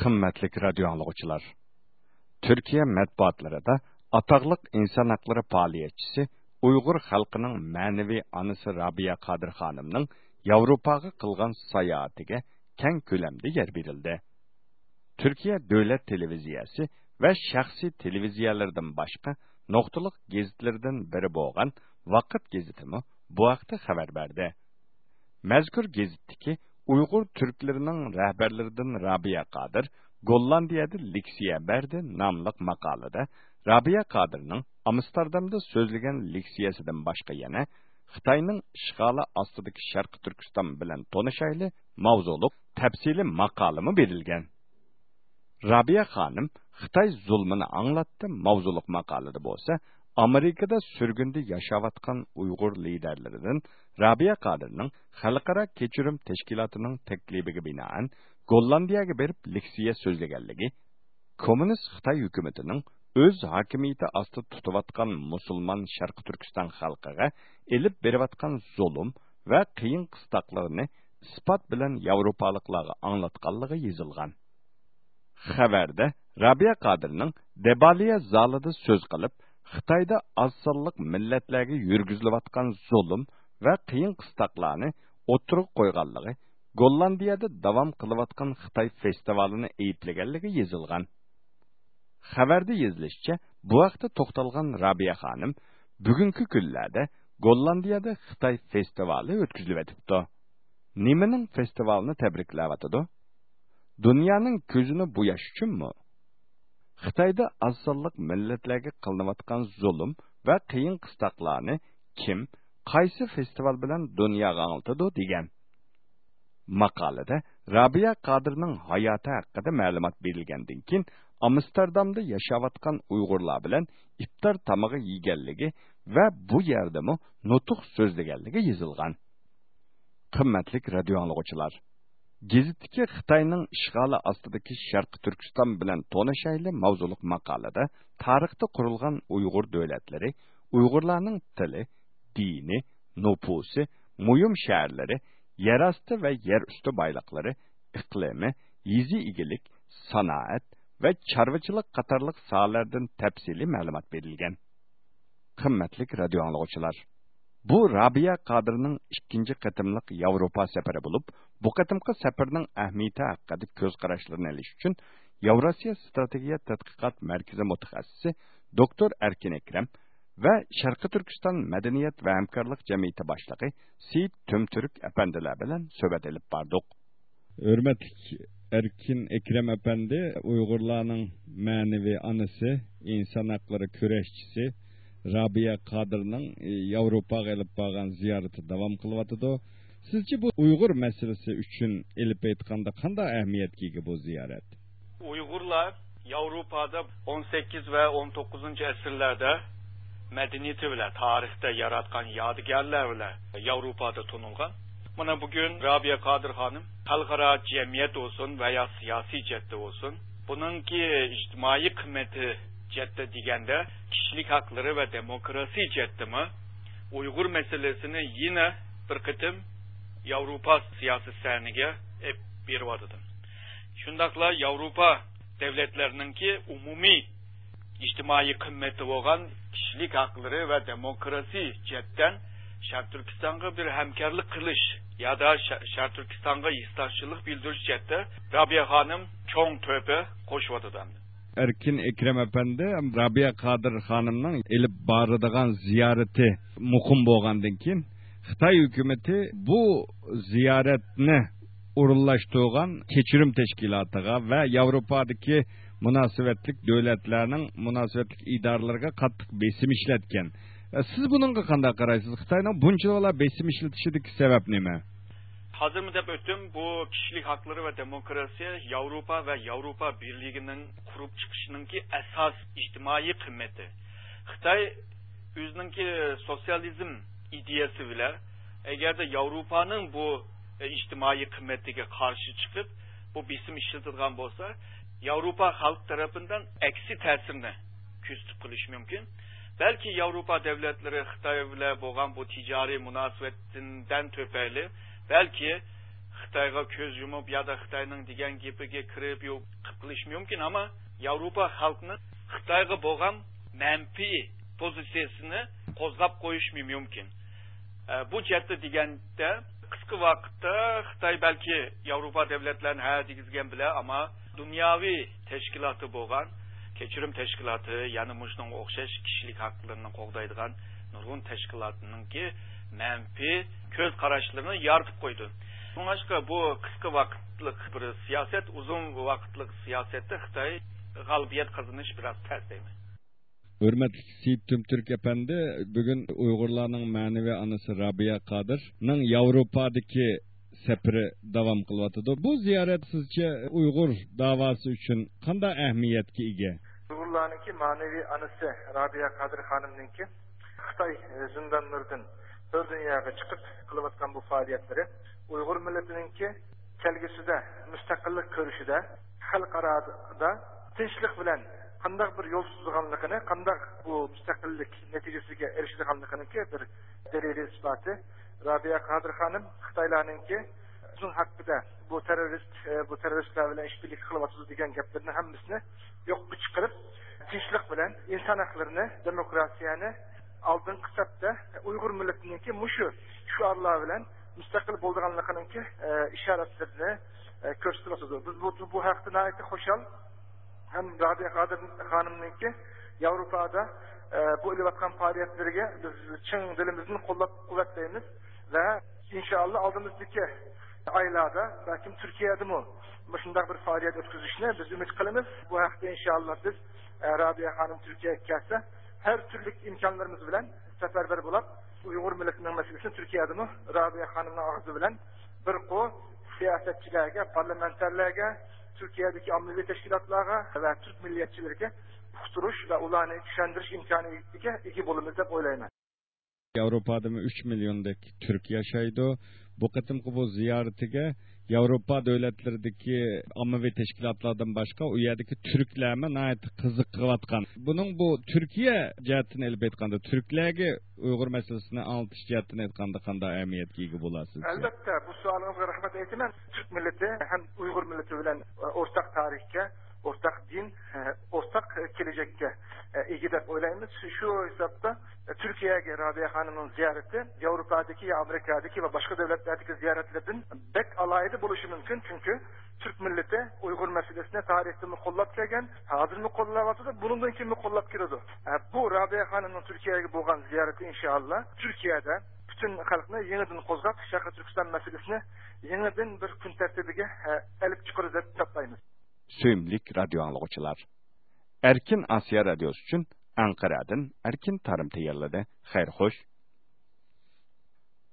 Qimmatli radio anglag'uchilar. Türkiye matbuotlarida ataqlıq insan haqları faoliyatchisi Uyg'ur xalqining ma'naviy onasi Rabiya Qodir xonimning Yevropaga qilgan sayohatiga keng ko'lamda yer berildi. Türkiye davlat televiziyasi va shaxsiy televiziyalardan boshqa nuqtaliq gazetlardan biri bo'lgan Vaqt gazetimi bu haqda xabar berdi. Mazkur gazetdagi Uyg'ur türklarining rahbarlaridan Rabiya Qodir Gollandiyada leksiya berdi nomli maqolada Rabiya Qodirning Amsterdamda so'zlagan leksiyasidan boshqa yana Xitoyning ishg'oli ostidagi Sharq Turkiston bilan tanishayli mavzuliq tafsili maqolami berilgan. Rabiya xonim Xitoy zulmini anglatdi mavzuliq maqolada bo'lsa, Amerikada sürgünde yaşavatkan Uyghur liderlerinden Rabiya Qodirning Xalqaro kechirim tashkilotining taklifiga binoan Gollandiyaga berib leksiya so'zlaganligi, kommunist Xitoy hukumatining o'z hokimiyati ostida tutayotgan musulmon Sharq Turkiston xalqiga elib berayotgan zulm va qiyin qistoqlarni isbot bilan yevropaliklarga anglatganligi yozilgan. Xabarda Rabiya Qodirning Debaliya zalida so'z qilib, Xitoyda azsonliq millatlarga yurgizilayotgan zulm va qiyin qistoqlarni o'tirib qo'yganligi, Gollandiyada davom qilayotgan Xitoy festivalini ayiblaganligi yozilgan. Xabarda yozilishicha, bu vaqtda to'xtalgan Rabiya xonim bugungi kunlarda Gollandiyada Xitoy festivali o'tkazilyapti. Nimaning festivalini tabriklayotdi? Dunyoning ko'zini bo'yash uchunmi? Xitoyda azsonliq millatlarga qilinayotgan zulm va qiyin qistoqlarni kim, qaysi festival bilan dunyoga anglitadi degan. Maqolada Rabiya Qodirning hayoti haqida ma'lumot berilgandan keyin Amsterdamda yashayotgan Uyg'urlar bilan iftor tomog'i yeganligi va bu yerdami nutq so'zlaganligi yozilgan. Qimmatli radio anglag'uchilar, gazetdagi Xitoyning ishg'oli ostidagi Sharq Turkiston bilan tanishayli mavzuliq maqolada tarixda qurilgan Uyg'ur davlatlari, Uyg'urlarning tili, dini, nufusi, muhim shaharlari, yer osti va yer usti boyliqlari, iqlimi, yezi egilik, sanoat va chorvachilik qatorliq sohalardan tafsiliy ma'lumot berilgan. Qimmatli radio anglag'uchilar, bu Rabiya Qodirning ikkinchi qatimliq Yevropa safari bo'lib, bu qatimqi safarning ahamiyati haqida ko'z qarashlarini olish uchun Yevrosiya strategiya tadqiqot markazi mutaxassisi doktor Erkin Ekrem va Sharqi Turkiston madaniyat va hamkorlik jamiyati boshlig'i Seyit Tumturk apandilar bilan suhbat olib bordik. Hurmatli Erkin Ekrem apandi, Uyg'urlarning ma'naviy onasi, inson haqlari kurashchisi Rabiya Qodirning Yevropaga olib borgan ziyorati davom qilyapti. Sizce bu Uyg'ur masalasi uchun elib aytganda qanday ahamiyatga ega bu ziyorat? Uyg'urlar Yevropada 18 va 19 asrlarda madaniyati bilan tarixda yaratgan yodgorlar bilan Yevropada tanilgan. Mana bugun Rabiya Qodir xonim xalqaro jamiyat olsun veya siyosiy jihatda olsun, buningki ijtimoiy qimmati jihatda deganda kishilik haqlari va demokrasiya jihatdami Uyg'ur masalasini yana bir qitim Yevropa siyosiy sahniga beryapti. Shundaqla Yevropa davlatlarininki umumiy ijtimoiy qimmati bo'lgan kishilik haqlari va demokrasiya jihatdan Sharq Turkistonga bir hamkorlik qilish ya da Sharq Turkistonga hissdorchilik bildirish jihatda Rabiya xonim cho'ng to'pi qo'shyapti. Erkin Ekrem apandi Rabiya Qodir xonimning elib boradigan ziyorati muhim bo'lgandan keyin Xitoy hukumati bu ziyoratni o'rinlashtirgan kechirim tashkilotiga va Yevropadagi munosabatlik davlatlarning munosabatlik idoralariga qattiq besim ishlatgan. Siz buningga qanday qaraysiz? Xitoyning bunchalar besim ishlatishidagi sabab nima? Hozir deb o'tdim, bu kishilik haqlari va demokrasiya Yevropa va Yevropa birligining qurib chiqishiningki asos ijtimoiy qimmati. Xitoy o'zininki sotsializm ideyasi bilan agarda Yevropaning bu ijtimoiy qimmatiga qarshi chiqib, bu besim ishlatilgan bo'lsa, Yevropa xalq tarafidan aksi ta'sirni kuzatib qilish mumkin. Belki Yevropa davlatlari Xitoy bilan bo'lgan bu tijoriy munosabatdan tufayli belki Xitoyga ko'z yumib yoki Xitoyning degan gapiga kirib yo'q qilish mumkin, ammo Yevropa xalqining Xitoyga bo'lgan manfiy pozitsiyasini qo'zg'ab qo'yish mumkin. Bu jihatda deganda qisqa vaqtda Xitoy balki Yevropa davlatlarini ha degizgan bilan, ammo dunyoviy tashkiloti bo'lgan kechirim tashkiloti, ya'ni mushunga o'xshash kishilik huquqlarini qo'g'daydigan nurg'un tashkilotninki manfiy ko'z qarashlarini yoritib qo'ydi. Bunga bu qisqa vaqtlik bir siyosat, uzun vaqtlik siyosatda Xitoy g'alabiyat qozonish biroz tez deyman. Hürmetli Seyit Tümtürk Efendi, bugün Uygurlarning ma'naviy anası Rabia Qadirning Yevropadagi seferi davom qilyotdi. Bu ziyorat sizcha Uyg'ur davosi uchun qanday ahamiyatga ega? Uyg'urlarning ma'naviy anasi Rabia Qadir xonimninki Xitoy zindanlaridan bir dunyoga chiqib qilayotgan bu faoliyatlari Uyg'ur millatininki kelgusida mustaqillik ko'rishida xalqaroda tinchlik bilan qanday bir yo'l tutganligini, qanday bu mustaqillik natijasiga erishganligini bir dalil isboti Rabia Qadir xonim Xitoylarninki uzun haqida bu teröristlar bilan ishbirlik qilyapti degan gaplarni hammasini yo'qqa chiqarib, tinchlik bilan inson haqlarini, demokratiyani oldin hisobda Uyg'ur millatininki shu Allah bilan mustaqil bo'lganligininki ishoratlarini ko'rsatyapti. Biz bu haqda nayeti xo'shal hem Rabia Qadir xonimninki Yevropada bu ilayotgan faoliyatlariga biz chin dilimizdan qo'llab-quvvatlaymiz ve inşallah aldığımızdaki aylarda belki Türkiye'de mi şunday bir faaliyet ötküzüşüne biz ümit kılımız. Bu hafta inşallah biz Rabia Hanım Türkiye'ye gelse her türlü imkanlarımız bilen seferber bulup Uygur milletinin meselesini Türkiye'de mi Rabia Hanım'ın ağzı bilen bir siyasetçilerge, parlamenterlerge, Türkiye'deki amnevi teşkilatlara ve Türk milliyetçilerine tuturuş ve ulanı güçlendiriş imkanı iki bolumuzda oylayman. Avrupa'da 3 milyondaki Türk yaşaydı. Bu qatımki bu ziyaretiga Avrupa devletlerindeki ammaviy teşkilatlardan başka u yerdeki Türklerme nayet qiziqayotgan. Bunun bu Türkiye cihetini elbet aytganda Türklerge Uygur meselesini anlatış cihetini aytganda qanday ahamiyatga ega bo'lasiz? Albatta bu savolingizga rahmat aytaman. Türk milleti hem Uygur milleti bilan ortak tarihga, ortak din, ortak gelecekke ega deb o'ylaymiz. Şu hesapda Türkiye'ye Rabia Hanım'ın ziyareti Avrupa'daki, Amerika'daki ve başka devletlerdeki ziyaretlerden bek alaylı buluşu mümkün. Çünkü Türk milleti Uygur meselesine tarihte mi kollap gelgen, hazır mı kollavatı da bunun için mi kollap giriyordu. Bu Rabia Hanım'ın Türkiye'ye bulgan ziyareti inşallah Türkiye'de bütün halkına yeniden kozgap Şarkı Türkistan meselesine yeniden bir gün tertibige elip çıkarız hep taplayınız. Söyümlük radyo anlıqçılar. Erkin Asya Radyosu için Ankara'dan Erkin Tarım tayarladı. Xeyr hoş.